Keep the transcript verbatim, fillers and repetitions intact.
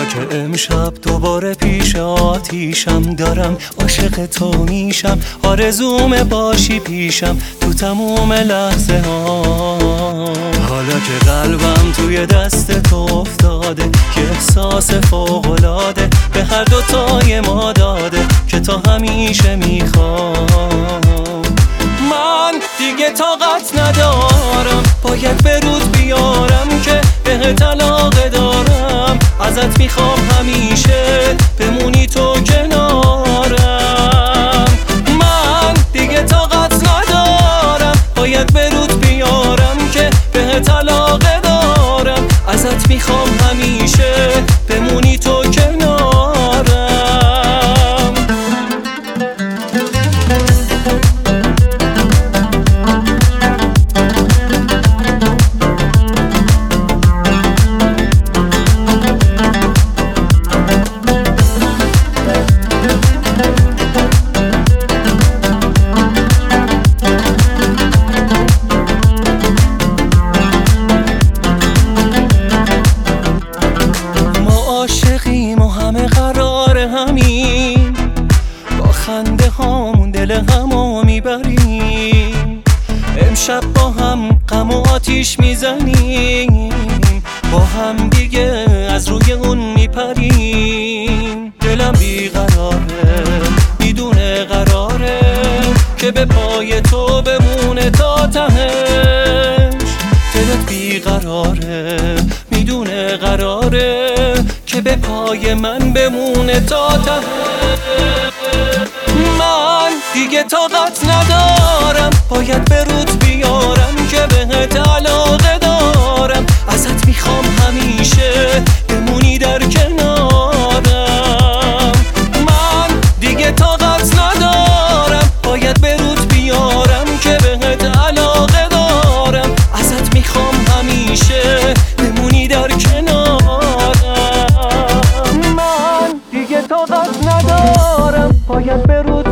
حالا که امشب دوباره پیش آتیشم دارم، عاشق تو میشم، آرزوم باشی پیشم تو تموم لحظه ها. حالا که قلبم توی دست تو افتاده، که احساس فوق‌العاده به هر دوتای ما داده که تا همیشه میخوام. من دیگه طاقت ندارم، باید برود بیارم که بهت علاقه دارم. ازت میخوام همیشه بمونی تو کنارم. من دیگه طاقت ندارم، باید برود بیارم که بهت علاقه دارم. ازت میخوام همیشه بمونی تو کنارم. خنده هامون دل همو میبریم، امشب با هم غم و آتیش میزنیم، با هم دیگه از روی اون میپریم. دلم بیقراره، میدونه قراره که به پای تو بمونه تا تهش. دلت بیقراره، میدونه قراره که به پای من بمونه تا تهش. من دیگه طاقت ندارم، باید برود بیارم که بهت علاقه دارم. ازت میخوام همیشه بمونی در کنارم. من دیگه طاقت ندارم، باید برود بیارم که بهت علاقه دارم. ازت میخوام همیشه بمونی در کنارم. من دیگه طاقت ندارم، باید برود